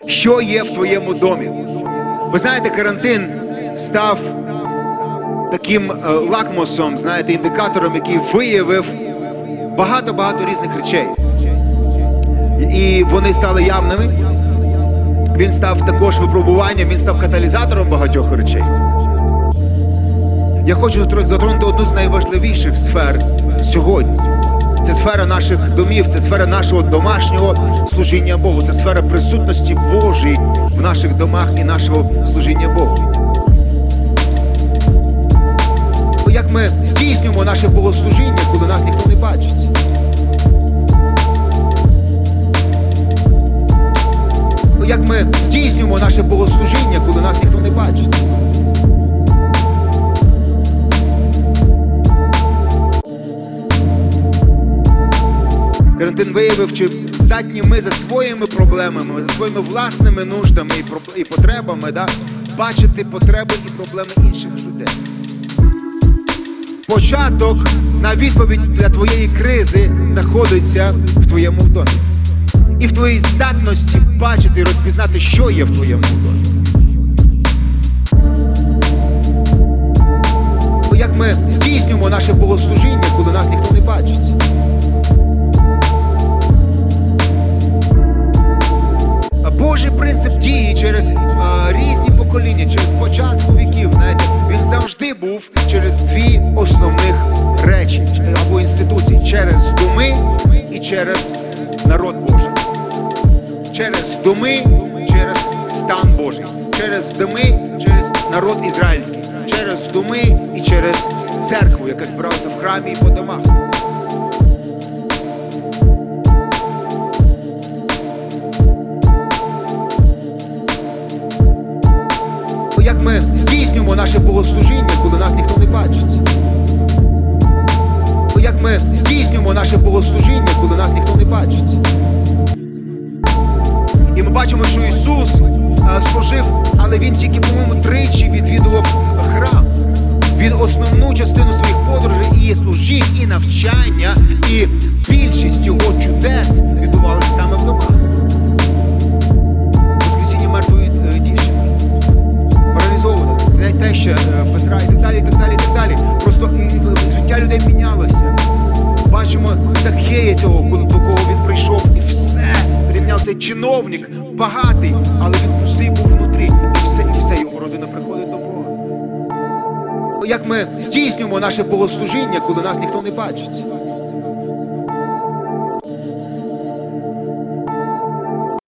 Що є в твоєму домі? Ви знаєте, карантин став таким лакмусом, знаєте, індикатором, який виявив багато різних речей. І вони стали явними. Він став також випробуванням, він став каталізатором багатьох речей. Я хочу затронути одну з найважливіших сфер сьогодні. Це сфера наших домів, це сфера нашого домашнього служіння Богу, це сфера присутності Божої в наших домах і нашого служіння Богу. Як ми здійснюємо наше богослужіння, коли нас ніхто не бачить? Як ми здійснюємо наше богослужіння, коли нас ніхто не бачить? Карантин виявив, чи здатні ми за своїми проблемами, за своїми власними нуждами і потребами, бачити потреби і проблеми інших людей. Початок на відповідь для твоєї кризи знаходиться в твоєму домі. І в твоїй здатності бачити і розпізнати, що є в твоєму домі. Як ми здійснюємо наше богослужіння, коли нас ніхто не бачить? Божий принцип дії через різні покоління, через початку віків, знаєте, він завжди був через дві основних речі або інституції: через доми і через народ Божий. Через доми, через стан Божий. Через доми, через народ ізраїльський. Через доми і через церкву, яка збиралася в храмі і по домах. Як ми здійснюємо наше богослужіння, коли нас ніхто не бачить? Як ми здійснюємо наше богослужіння, коли нас ніхто не бачить? І ми бачимо, що Ісус служив, але Він тільки, по-моєму, тричі відвідував храм. Він основну частину своїх подорожей і служінь, і навчання, і більшість його чудес відбувалися саме в домах. Воскресіння мертвої дівчини, паралізована, теща Петра і так далі, і так далі, і так далі. Просто життя людей мінялося. Бачимо Закхея цього, до кого він прийшов, і все. Рівняв цей чиновник, багатий, але він пустий був внутрі. І все його родина приходить до Бога. Як ми здійснюємо наше богослужіння, коли нас ніхто не бачить?